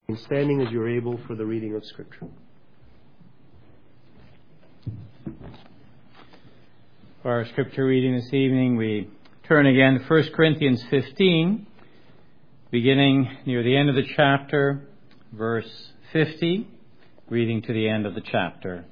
Standing as you're able for the reading of Scripture. For our Scripture reading this evening, we turn again to 1 Corinthians 15, beginning near the end of the chapter, verse 50, reading to the end of the chapter.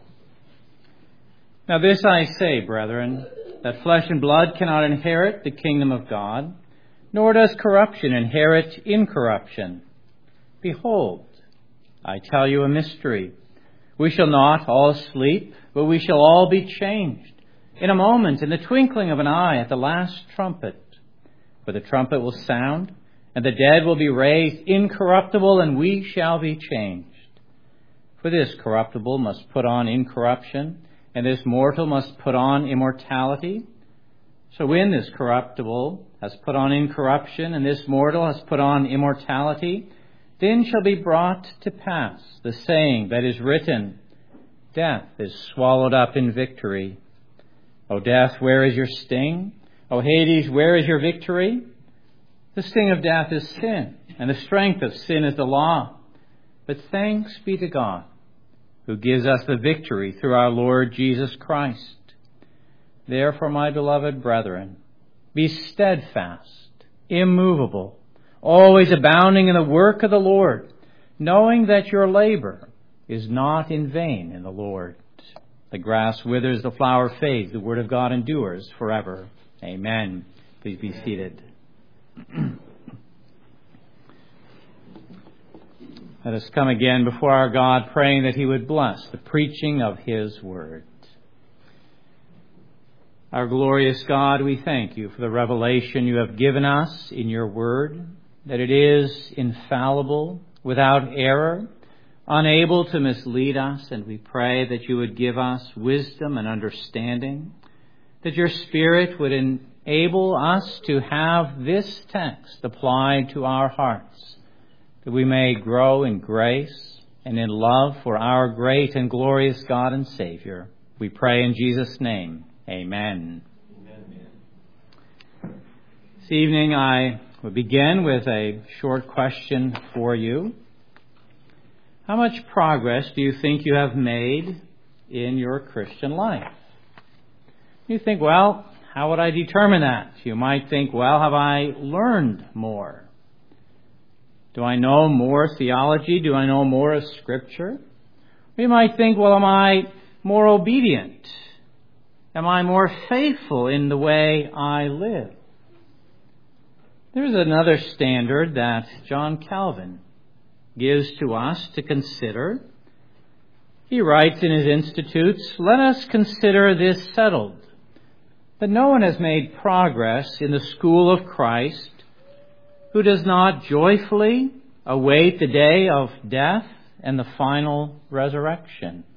Now this I say, brethren, that flesh and blood cannot inherit the kingdom of God, nor does corruption inherit incorruption. Behold, I tell you a mystery. We shall not all sleep, but we shall all be changed. In a moment, in the twinkling of an eye, at the last trumpet. For the trumpet will sound, and the dead will be raised incorruptible, and we shall be changed. For this corruptible must put on incorruption, and this mortal must put on immortality. So when this corruptible has put on incorruption, and this mortal has put on immortality, then shall be brought to pass the saying that is written, Death is swallowed up in victory. O death, where is your sting? O Hades, where is your victory? The sting of death is sin, and the strength of sin is the law. But thanks be to God, who gives us the victory through our Lord Jesus Christ. Therefore, my beloved brethren, be steadfast, immovable, always abounding in the work of the Lord, knowing that your labor is not in vain in the Lord. The grass withers, the flower fades, the word of God endures forever. Amen. Please be seated. Let us come again before our God, praying that He would bless the preaching of His word. Our glorious God, we thank You for the revelation You have given us in Your word, that it is infallible, without error, unable to mislead us, and we pray that You would give us wisdom and understanding, that Your Spirit would enable us to have this text applied to our hearts, that we may grow in grace and in love for our great and glorious God and Savior. We pray in Jesus' name. Amen. Amen. This evening I will begin with a short question for you. How much progress do you think you have made in your Christian life? You think, well, how would I determine that? You might think, well, have I learned more? Do I know more theology? Do I know more of Scripture? You might think, well, am I more obedient? Am I more faithful in the way I live? There's another standard that John Calvin gives to us to consider. He writes in his Institutes, "Let us consider this settled, that no one has made progress in the school of Christ who does not joyfully await the day of death and the final resurrection."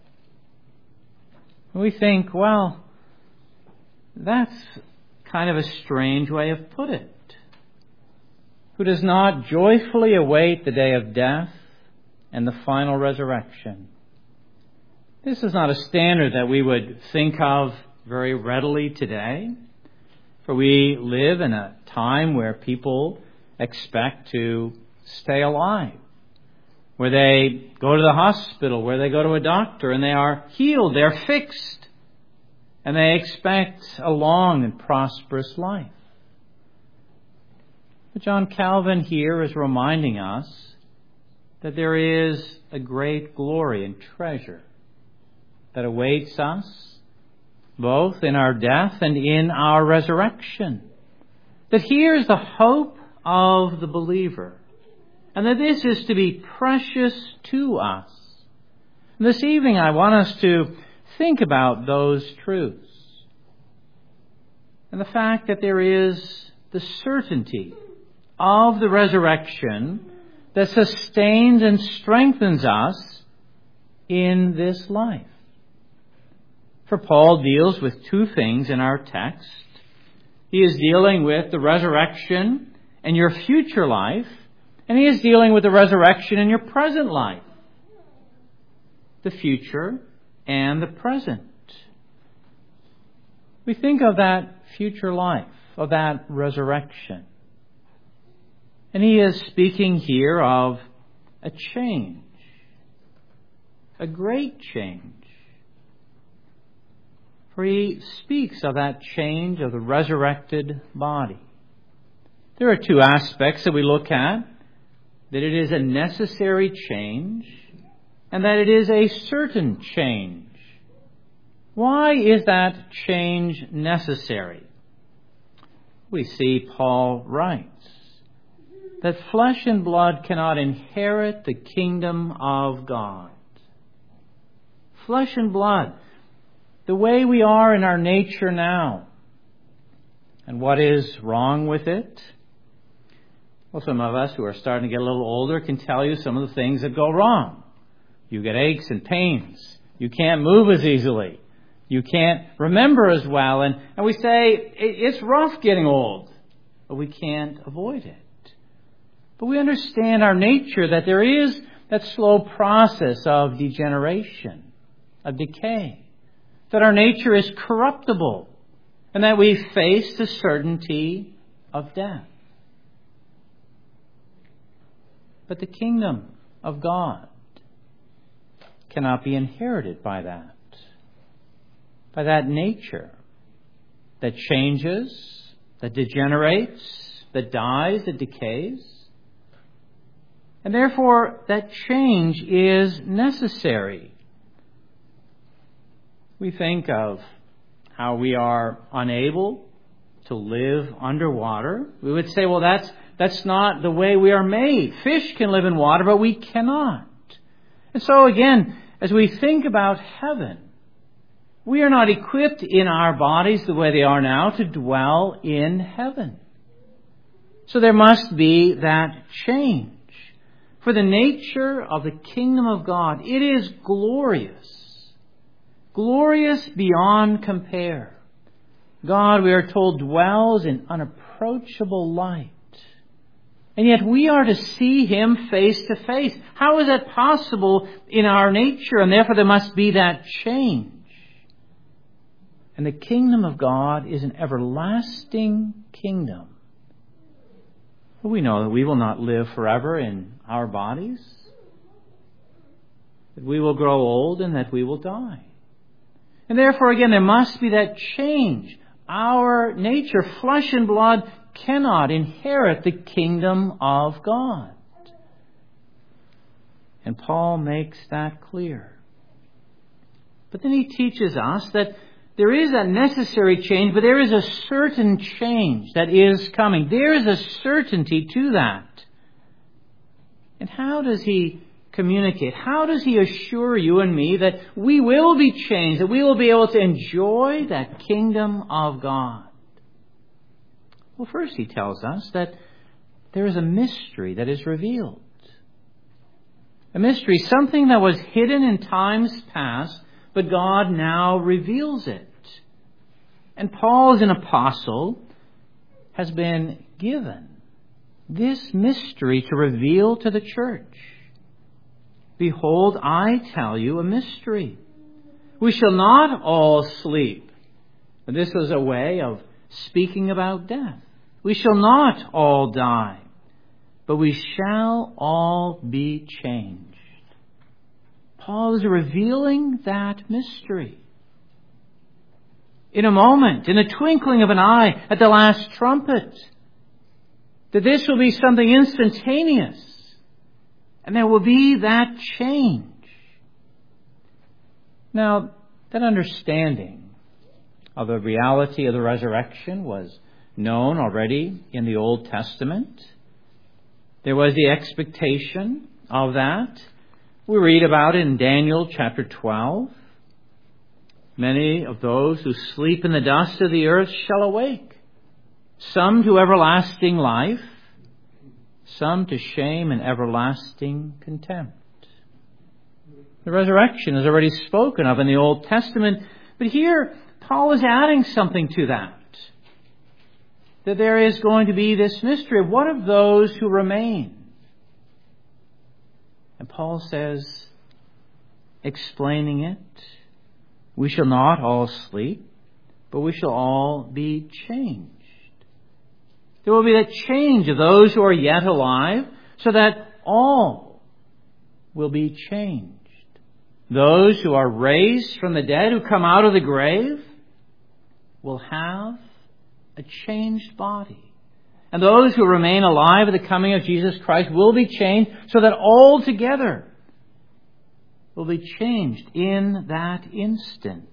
We think, well, that's kind of a strange way of put it. Who does not joyfully await the day of death and the final resurrection. This is not a standard that we would think of very readily today, for we live in a time where people expect to stay alive, where they go to the hospital, where they go to a doctor, and they are healed, they're fixed, and they expect a long and prosperous life. But John Calvin here is reminding us that there is a great glory and treasure that awaits us both in our death and in our resurrection. That here is the hope of the believer, and that this is to be precious to us. And this evening I want us to think about those truths and the fact that there is the certainty of the resurrection that sustains and strengthens us in this life. For Paul deals with two things in our text. He is dealing with the resurrection and your future life, and he is dealing with the resurrection in your present life. The future and the present. We think of that future life, of that resurrection. And he is speaking here of a change, a great change. For he speaks of that change of the resurrected body. There are two aspects that we look at: that it is a necessary change and that it is a certain change. Why is that change necessary? We see Paul writes that flesh and blood cannot inherit the kingdom of God. Flesh and blood, the way we are in our nature now. And what is wrong with it? Well, some of us who are starting to get a little older can tell you some of the things that go wrong. You get aches and pains. You can't move as easily. You can't remember as well. And we say, it's rough getting old. But we can't avoid it. But we understand our nature, that there is that slow process of degeneration, of decay. That our nature is corruptible, and that we face the certainty of death. But the kingdom of God cannot be inherited by that nature that changes, that degenerates, that dies, that decays. And therefore, that change is necessary. We think of how we are unable to live underwater. We would say, well, that's not the way we are made. Fish can live in water, but we cannot. And so again, as we think about heaven, we are not equipped in our bodies the way they are now to dwell in heaven. So there must be that change. For the nature of the kingdom of God, it is glorious. Glorious beyond compare. God, we are told, dwells in unapproachable light. And yet we are to see Him face to face. How is that possible in our nature? And therefore there must be that change. And the kingdom of God is an everlasting kingdom. We know that we will not live forever in our bodies. That we will grow old and that we will die. And therefore, again, there must be that change. Our nature, flesh and blood, cannot inherit the kingdom of God. And Paul makes that clear. But then he teaches us that there is a necessary change, but there is a certain change that is coming. There is a certainty to that. And how does he communicate? How does he assure you and me that we will be changed, that we will be able to enjoy that kingdom of God? Well, first he tells us that there is a mystery that is revealed. A mystery, something that was hidden in times past, but God now reveals it. And Paul, as an apostle, has been given this mystery to reveal to the church. Behold, I tell you a mystery. We shall not all sleep. This was a way of speaking about death. We shall not all die, but we shall all be changed. Paul is revealing that mystery. In a moment, in the twinkling of an eye, at the last trumpet, that this will be something instantaneous. And there will be that change. Now, that understanding of the reality of the resurrection was known already in the Old Testament. There was the expectation of that. We read about it in Daniel chapter 12. Many of those who sleep in the dust of the earth shall awake, some to everlasting life, some to shame and everlasting contempt. The resurrection is already spoken of in the Old Testament, but here Paul is adding something to that. That there is going to be this mystery of what of those who remain. And Paul says, explaining it, we shall not all sleep, but we shall all be changed. There will be that change of those who are yet alive, so that all will be changed. Those who are raised from the dead, who come out of the grave, will have a changed body. And those who remain alive at the coming of Jesus Christ will be changed so that all together will be changed in that instant.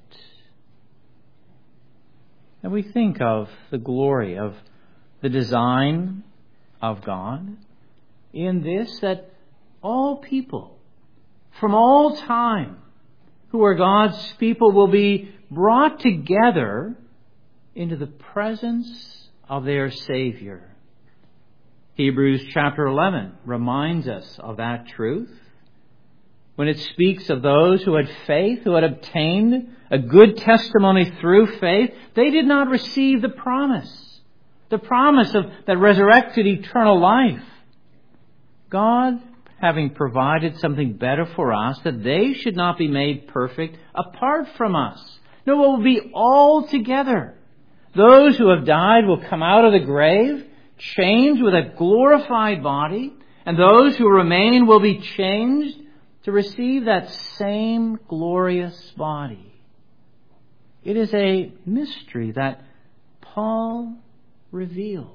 And we think of the glory of the design of God in this, that all people from all time who are God's people will be brought together into the presence of their Savior. Hebrews chapter 11 reminds us of that truth when it speaks of those who had faith, who had obtained a good testimony through faith. They did not receive the promise of that resurrected eternal life. God, having provided something better for us, that they should not be made perfect apart from us. No, it will be all together. Those who have died will come out of the grave, changed with a glorified body, and those who remain will be changed to receive that same glorious body. It is a mystery that Paul reveals.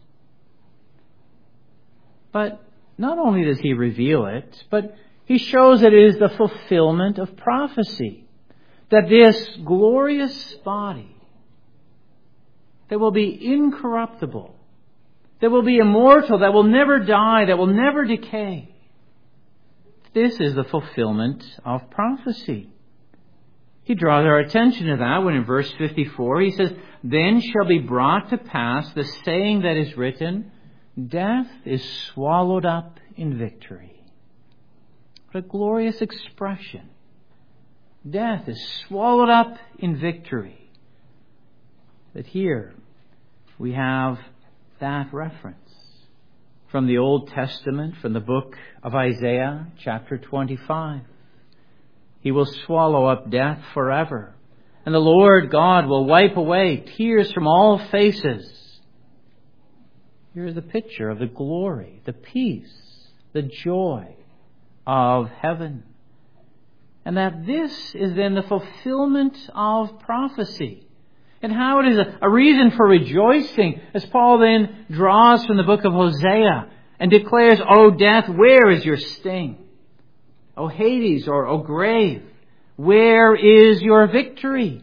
But not only does he reveal it, but he shows that it is the fulfillment of prophecy. That this glorious body that will be incorruptible, that will be immortal, that will never die, that will never decay. This is the fulfillment of prophecy. He draws our attention to that when in verse 54 he says, "Then shall be brought to pass the saying that is written, death is swallowed up in victory." What a glorious expression. Death is swallowed up in victory. That here we have that reference from the Old Testament, from the book of Isaiah, chapter 25. He will swallow up death forever, and the Lord God will wipe away tears from all faces. Here is the picture of the glory, the peace, the joy of heaven. And that this is then the fulfillment of prophecy. And how it is a reason for rejoicing, as Paul then draws from the book of Hosea and declares, "O death, where is your sting? O Hades, or O grave, where is your victory?"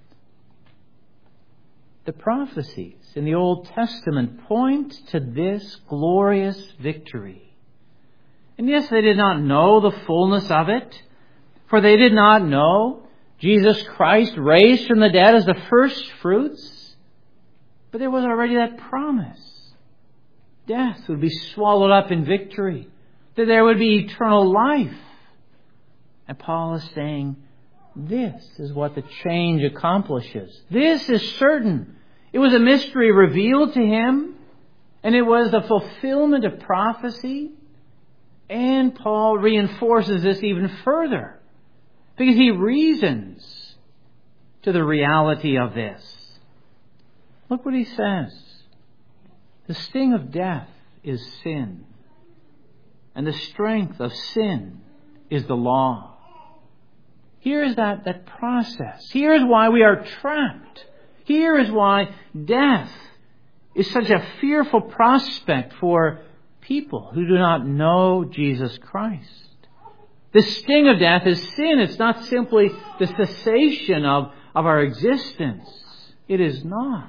The prophecies in the Old Testament point to this glorious victory. And yes, they did not know the fullness of it, for they did not know Jesus Christ raised from the dead as the first fruits. But there was already that promise. Death would be swallowed up in victory. That there would be eternal life. And Paul is saying, this is what the change accomplishes. This is certain. It was a mystery revealed to him. And it was the fulfillment of prophecy. And Paul reinforces this even further, because he reasons to the reality of this. Look what he says. The sting of death is sin, and the strength of sin is the law. Here is that process. Here is why we are trapped. Here is why death is such a fearful prospect for people who do not know Jesus Christ. The sting of death is sin. It's not simply the cessation of our existence. It is not.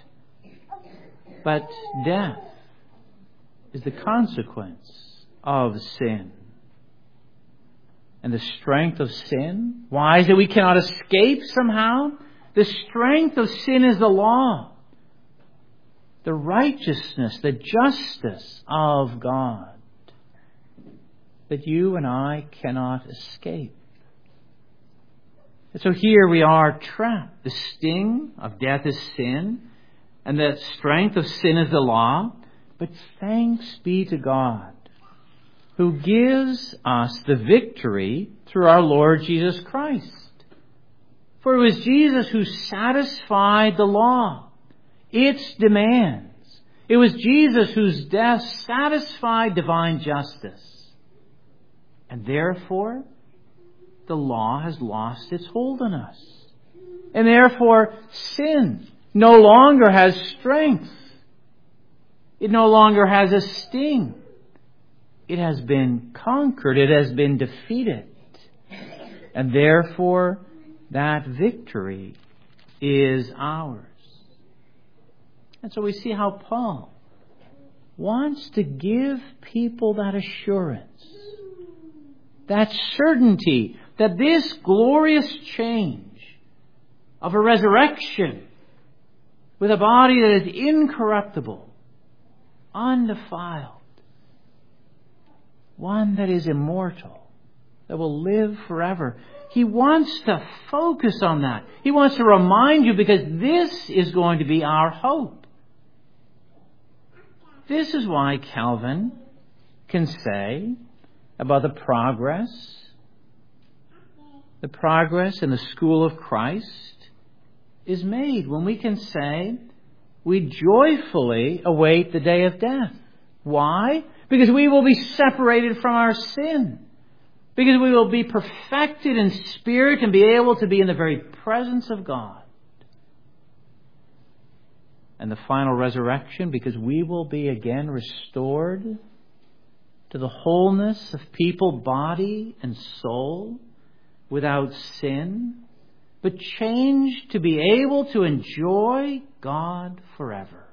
But death is the consequence of sin. And the strength of sin, why is it we cannot escape somehow? The strength of sin is the law. The righteousness, the justice of God, that you and I cannot escape. And so here we are trapped. The sting of death is sin, and the strength of sin is the law. But thanks be to God, who gives us the victory through our Lord Jesus Christ. For it was Jesus who satisfied the law, its demands. It was Jesus whose death satisfied divine justice. And therefore, the law has lost its hold on us. And therefore, sin no longer has strength. It no longer has a sting. It has been conquered. It has been defeated. And therefore, that victory is ours. And so we see how Paul wants to give people that assurance, that certainty that this glorious change of a resurrection with a body that is incorruptible, undefiled, one that is immortal, that will live forever. He wants to focus on that. He wants to remind you, because this is going to be our hope. This is why Calvin can say about the progress in the school of Christ is made when we can say we joyfully await the day of death. Why? Because we will be separated from our sin. Because we will be perfected in spirit and be able to be in the very presence of God. And the final resurrection, because we will be again restored to the wholeness of people, body and soul, without sin, but changed to be able to enjoy God forever.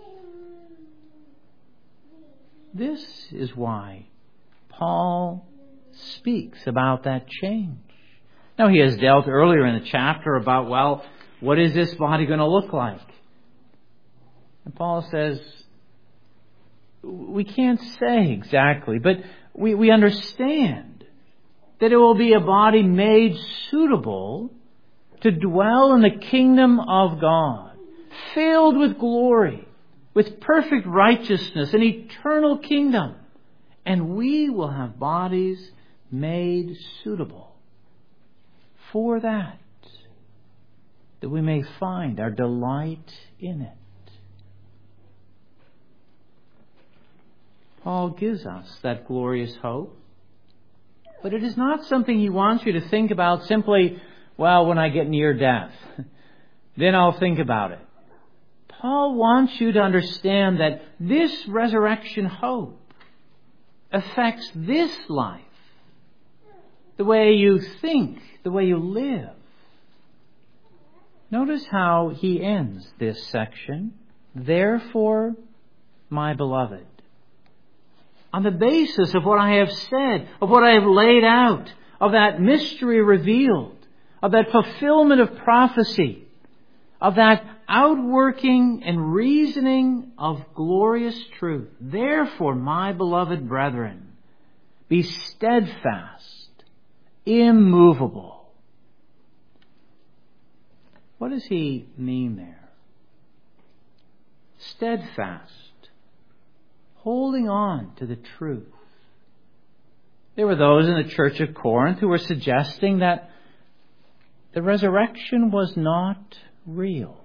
This is why Paul speaks about that change. Now, he has dealt earlier in the chapter about, well, what is this body going to look like? And Paul says, we can't say exactly, but we understand that it will be a body made suitable to dwell in the kingdom of God, filled with glory, with perfect righteousness, an eternal kingdom. And we will have bodies made suitable for that we may find our delight in it. Paul gives us that glorious hope, but it is not something he wants you to think about simply, well, when I get near death, then I'll think about it. Paul wants you to understand that this resurrection hope affects this life, the way you think, the way you live. Notice how he ends this section. Therefore, my beloved, on the basis of what I have said, of what I have laid out, of that mystery revealed, of that fulfillment of prophecy, of that outworking and reasoning of glorious truth. Therefore, my beloved brethren, be steadfast, immovable. What does he mean there? Steadfast. Holding on to the truth. There were those in the church of Corinth who were suggesting that the resurrection was not real.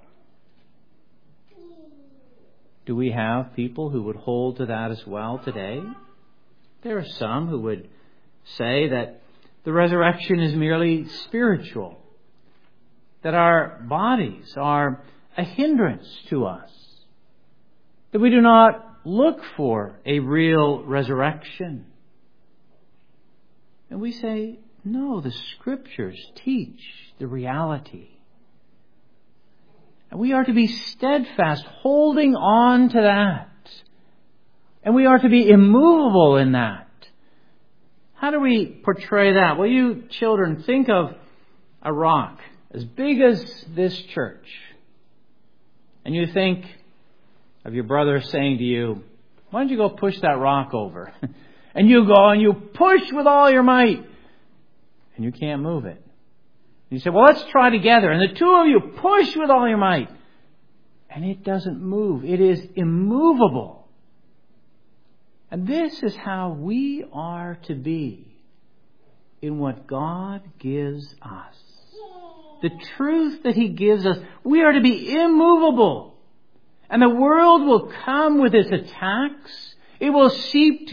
Do we have people who would hold to that as well today? There are some who would say that the resurrection is merely spiritual, that our bodies are a hindrance to us, that we do not look for a real resurrection. And we say, no, the Scriptures teach the reality. And we are to be steadfast, holding on to that. And we are to be immovable in that. How do we portray that? Well, you children, think of a rock as big as this church. And you think of your brother saying to you, why don't you go push that rock over? And you go and you push with all your might. And you can't move it. And you say, well, let's try together. And the two of you push with all your might. And it doesn't move. It is immovable. And this is how we are to be in what God gives us. The truth that He gives us, we are to be immovable. And the world will come with its attacks. It will seek to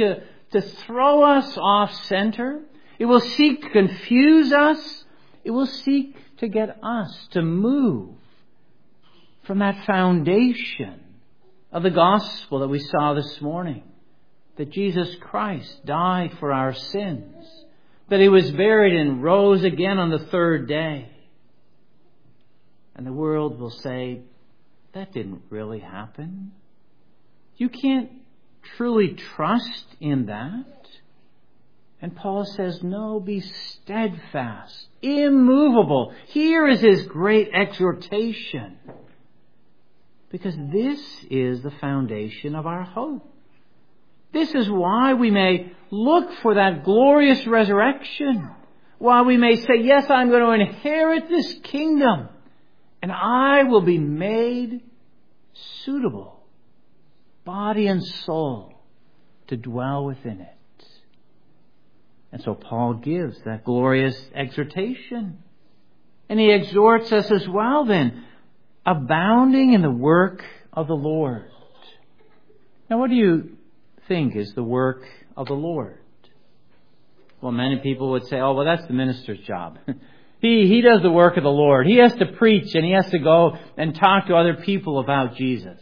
to throw us off center. It will seek to confuse us. It will seek to get us to move from that foundation of the gospel that we saw this morning. That Jesus Christ died for our sins. That He was buried and rose again on the third day. And the world will say, that didn't really happen. You can't truly trust in that. And Paul says, no, be steadfast, immovable. Here is his great exhortation. Because this is the foundation of our hope. This is why we may look for that glorious resurrection. Why we may say, yes, I'm going to inherit this kingdom. And I will be made suitable, body and soul, to dwell within it. And so Paul gives that glorious exhortation. And he exhorts us as well then, abounding in the work of the Lord. Now what do you think is the work of the Lord? Well, many people would say, oh, well, that's the minister's job. He does the work of the Lord. He has to preach and he has to go and talk to other people about Jesus.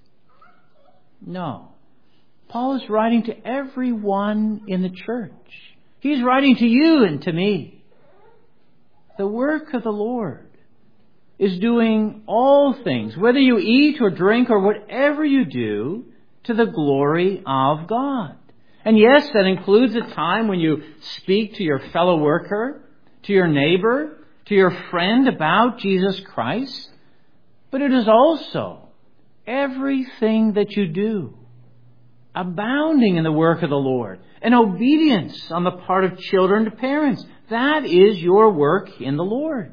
No. Paul is writing to everyone in the church. He's writing to you and to me. The work of the Lord is doing all things, whether you eat or drink or whatever you do, to the glory of God. And yes, that includes a time when you speak to your fellow worker, to your neighbor, to your friend about Jesus Christ. But it is also everything that you do, abounding in the work of the Lord, and obedience on the part of children to parents. That is your work in the Lord.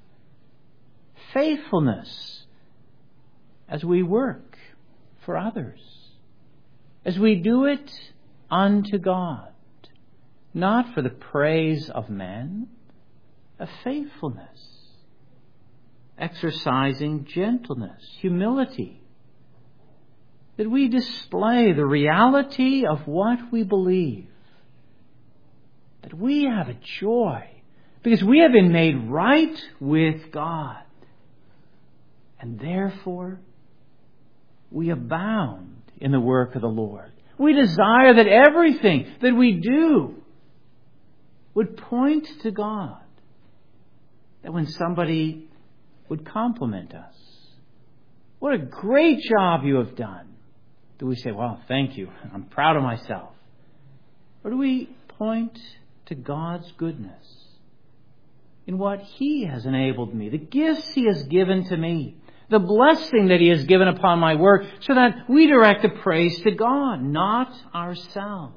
Faithfulness as we work for others, as we do it unto God, not for the praise of men, a faithfulness, exercising gentleness, humility, that we display the reality of what we believe, that we have a joy because we have been made right with God, and therefore we abound in the work of the Lord. We desire that everything that we do would point to God. That when somebody would compliment us, what a great job you have done, do we say, well, thank you, I'm proud of myself? Or do we point to God's goodness in what He has enabled me, the gifts He has given to me, the blessing that He has given upon my work, so that we direct the praise to God, not ourselves.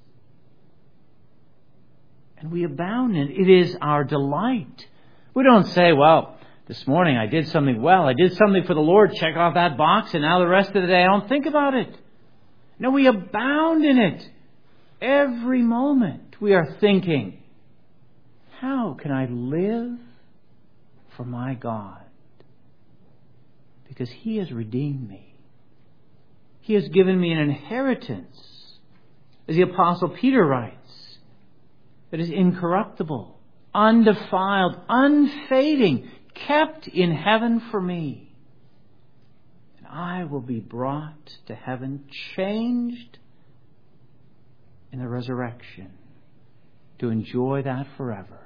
And we abound in it. It is our delight. We don't say, well, this morning I did something well. I did something for the Lord. Check off that box. And now the rest of the day I don't think about it. No, we abound in it. Every moment we are thinking, how can I live for my God? Because He has redeemed me. He has given me an inheritance, as the Apostle Peter writes, that is incorruptible, undefiled, unfading, kept in heaven for me. And I will be brought to heaven, changed in the resurrection, to enjoy that forever.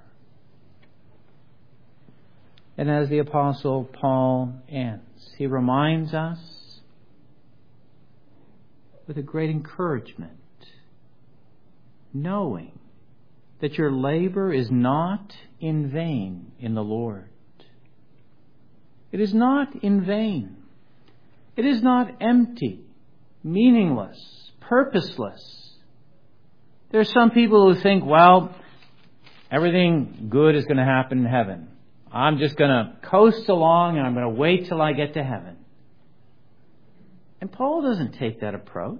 And as the Apostle Paul ends, he reminds us with a great encouragement, knowing that your labor is not in vain in the Lord. It is not in vain. It is not empty, meaningless, purposeless. There are some people who think, well, everything good is going to happen in heaven. I'm just going to coast along and I'm going to wait till I get to heaven. And Paul doesn't take that approach.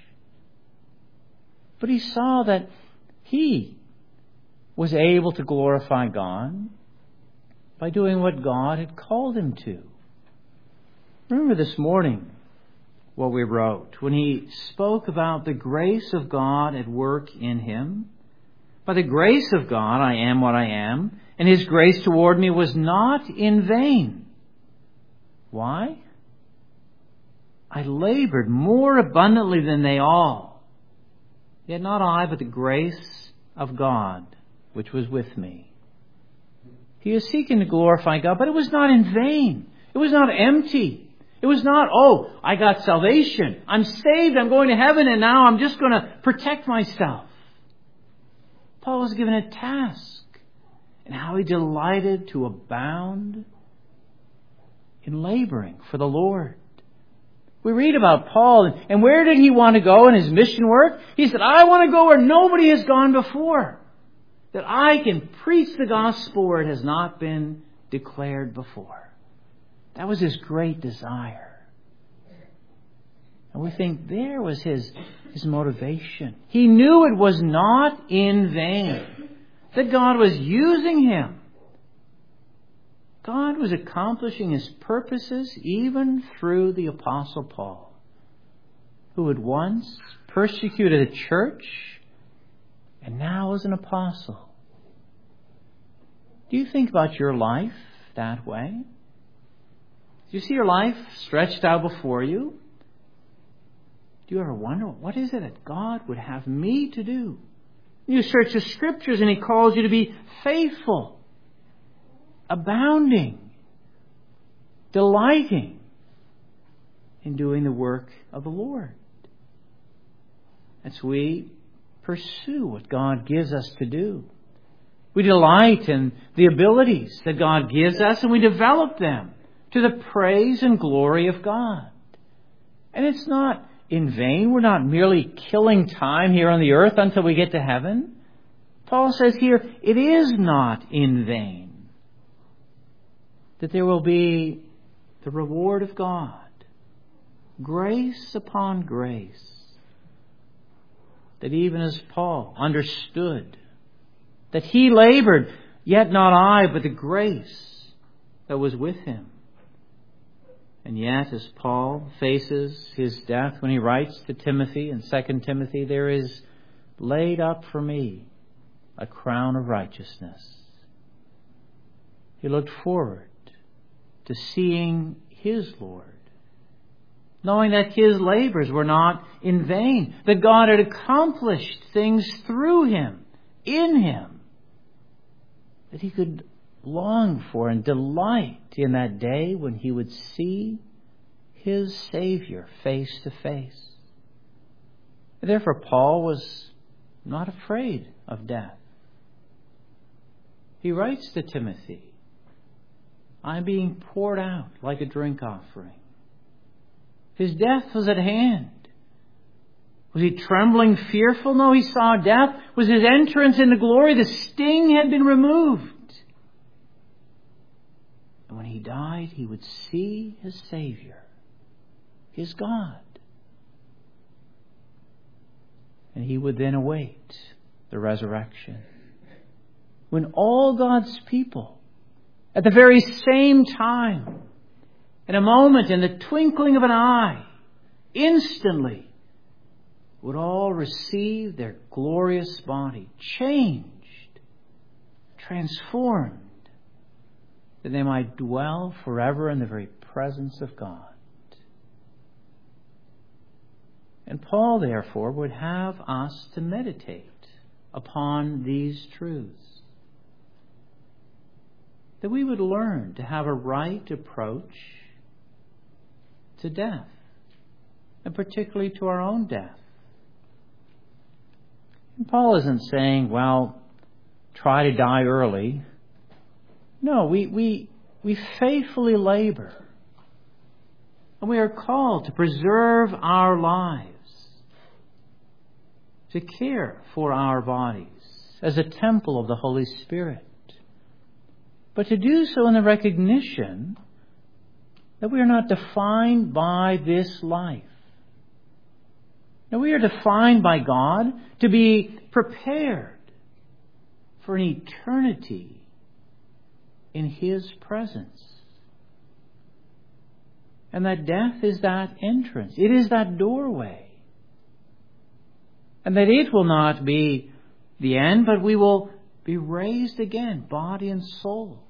But he saw that he was able to glorify God by doing what God had called him to. Remember this morning what we wrote when he spoke about the grace of God at work in him. By the grace of God I am what I am, and his grace toward me was not in vain. Why? I labored more abundantly than they all. Yet not I, but the grace of God, which was with me. He is seeking to glorify God, but it was not in vain. It was not empty. It was not, oh, I got salvation. I'm saved. I'm going to heaven, and now I'm just going to protect myself. Paul was given a task, and how he delighted to abound in laboring for the Lord. We read about Paul, and where did he want to go in his mission work? He said, I want to go where nobody has gone before, that I can preach the gospel where it has not been declared before. That was his great desire. And we think there was his motivation. He knew it was not in vain, that God was using him. God was accomplishing his purposes even through the Apostle Paul, who had once persecuted a church and now is an apostle. Do you think about your life that way? Do you see your life stretched out before you? Do you ever wonder, what is it that God would have me to do? You search the Scriptures and he calls you to be faithful, abounding, delighting in doing the work of the Lord. As we pursue what God gives us to do, we delight in the abilities that God gives us and we develop them to the praise and glory of God. And it's not in vain. We're not merely killing time here on the earth until we get to heaven. Paul says here, it is not in vain. That there will be the reward of God. Grace upon grace. That even as Paul understood that he labored, yet not I, but the grace that was with him. And yet, as Paul faces his death when he writes to Timothy in 2 Timothy, there is laid up for me a crown of righteousness. He looked forward to seeing his Lord, knowing that his labors were not in vain, that God had accomplished things through him, in him, that he could long for and delight in that day when he would see his Savior face to face. Therefore, Paul was not afraid of death. He writes to Timothy, I'm being poured out like a drink offering. His death was at hand. Was he trembling, fearful? No, he saw death. Was his entrance into glory? The sting had been removed. And when he died, he would see his Savior, his God. And he would then await the resurrection, when all God's people, at the very same time, in a moment, in the twinkling of an eye, instantly, would all receive their glorious body, changed, transformed, that they might dwell forever in the very presence of God. And Paul, therefore, would have us to meditate upon these truths, that we would learn to have a right approach to death, and particularly to our own death. And Paul isn't saying, well, try to die early. No, we faithfully labor. And we are called to preserve our lives, to care for our bodies as a temple of the Holy Spirit. But to do so in the recognition that we are not defined by this life. Now, we are defined by God to be prepared for an eternity in His presence. And that death is that entrance. It is that doorway. And that it will not be the end, but we will be raised again, body and soul.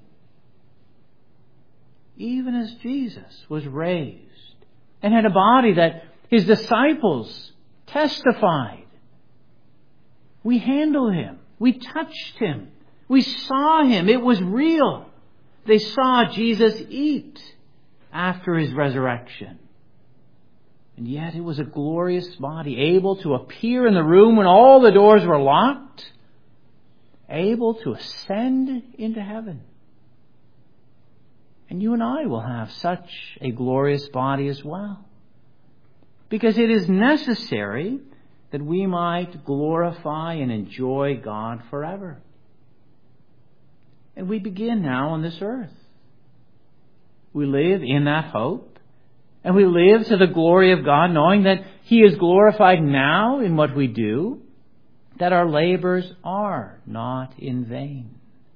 Even as Jesus was raised and had a body that his disciples testified. We handled him. We touched him. We saw him. It was real. They saw Jesus eat after his resurrection. And yet it was a glorious body, able to appear in the room when all the doors were locked, able to ascend into heaven. And you and I will have such a glorious body as well. Because it is necessary that we might glorify and enjoy God forever. And we begin now on this earth. We live in that hope. And we live to the glory of God, knowing that He is glorified now in what we do, that our labors are not in vain,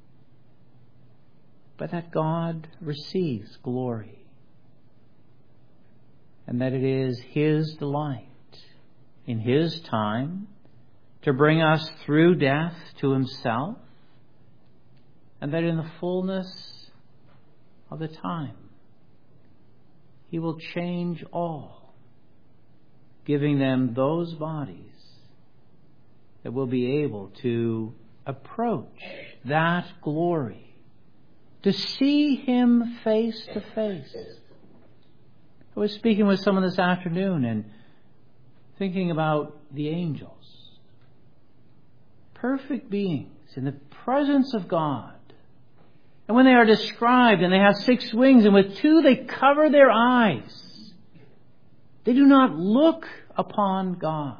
but that God receives glory, and that it is His delight in His time to bring us through death to Himself, and that in the fullness of the time He will change all, giving them those bodies that will be able to approach that glory, to see Him face to face. I was speaking with someone this afternoon and thinking about the angels. Perfect beings in the presence of God. And when they are described and they have 6 wings and with 2 they cover their eyes, they do not look upon God.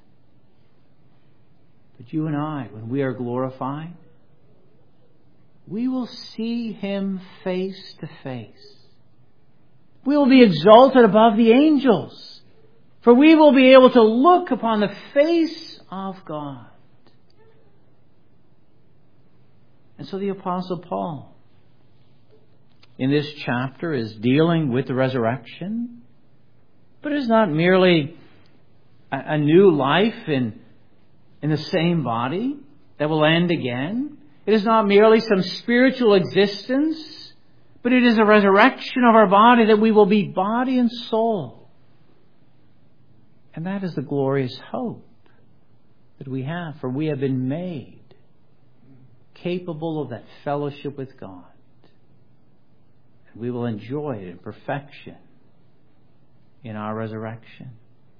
But you and I, when we are glorified, we will see Him face to face. We will be exalted above the angels, for we will be able to look upon the face of God. And so the Apostle Paul, in this chapter, is dealing with the resurrection, but it is not merely a new life in the same body that will end again. It is not merely some spiritual existence, but it is a resurrection of our body, that we will be body and soul. And that is the glorious hope that we have, for we have been made capable of that fellowship with God. And we will enjoy it in perfection in our resurrection.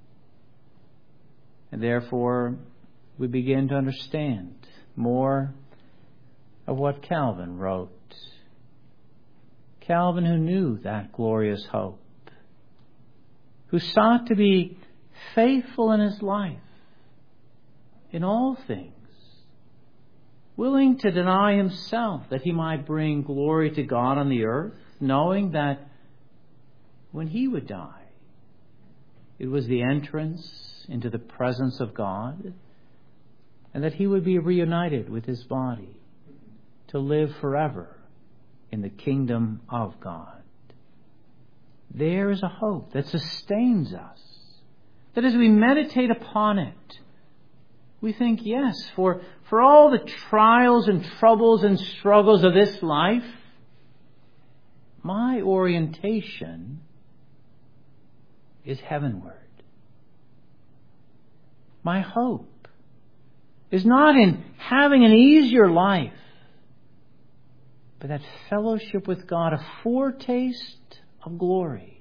And therefore, we begin to understand more of what Calvin wrote. Calvin, who knew that glorious hope, who sought to be faithful in his life, in all things, willing to deny himself that he might bring glory to God on the earth, knowing that when he would die, it was the entrance into the presence of God, and that he would be reunited with his body to live forever in the kingdom of God. There is a hope that sustains us, that as we meditate upon it, we think, yes, for all the trials and troubles and struggles of this life, my orientation is heavenward. My hope is not in having an easier life, but that fellowship with God, a foretaste of glory,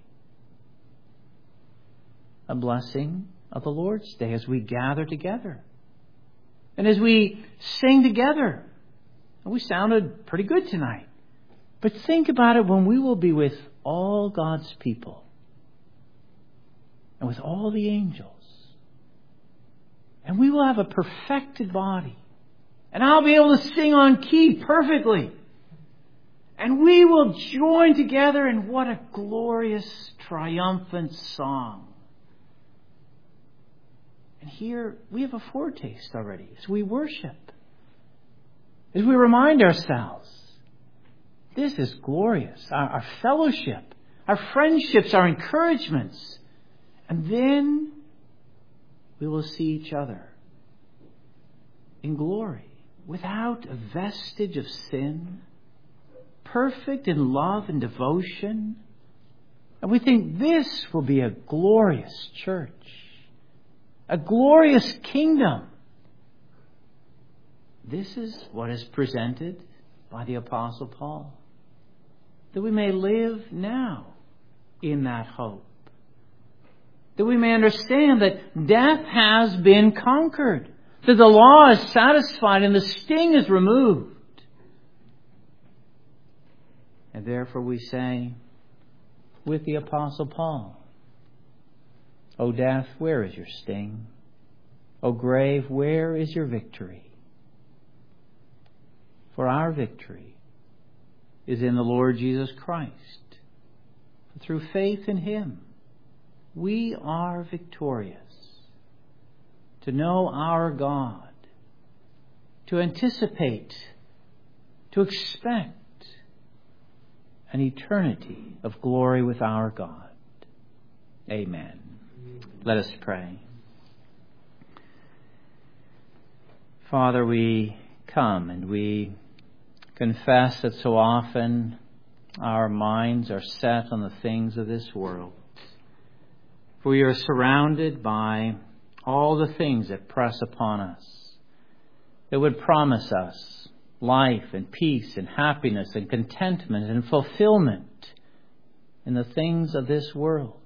a blessing of the Lord's Day as we gather together and as we sing together. And we sounded pretty good tonight. But think about it when we will be with all God's people and with all the angels. And we will have a perfected body. And I'll be able to sing on key perfectly. And we will join together in what a glorious, triumphant song. And here we have a foretaste already as we worship, as we remind ourselves, this is glorious. Our fellowship, our friendships, our encouragements. And then we will see each other in glory, without a vestige of sin, perfect in love and devotion. And we think this will be a glorious church, a glorious kingdom. This is what is presented by the Apostle Paul, that we may live now in that hope, that we may understand that death has been conquered, that the law is satisfied and the sting is removed. And therefore we say with the Apostle Paul, O death, where is your sting? O grave, where is your victory? For our victory is in the Lord Jesus Christ. Through faith in Him, we are victorious. To know our God, to anticipate, to expect an eternity of glory with our God. Amen. Let us pray. Father, we come and we confess that so often our minds are set on the things of this world. For we are surrounded by all the things that press upon us, that would promise us life and peace and happiness and contentment and fulfillment in the things of this world.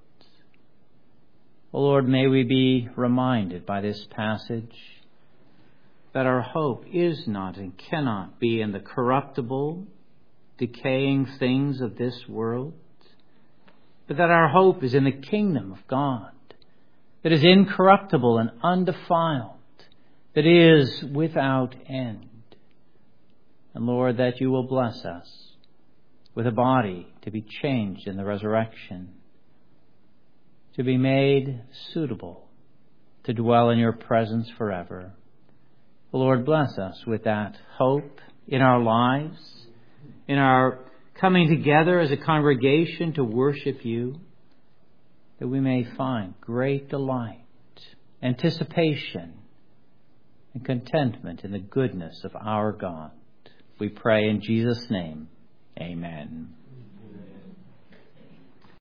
O Lord, may we be reminded by this passage that our hope is not and cannot be in the corruptible, decaying things of this world, but that our hope is in the kingdom of God, that is incorruptible and undefiled, that is without end. And Lord, that you will bless us with a body to be changed in the resurrection, to be made suitable to dwell in your presence forever. Lord, bless us with that hope in our lives, in our coming together as a congregation to worship you, that we may find great delight, anticipation, and contentment in the goodness of our God. We pray in Jesus' name. Amen.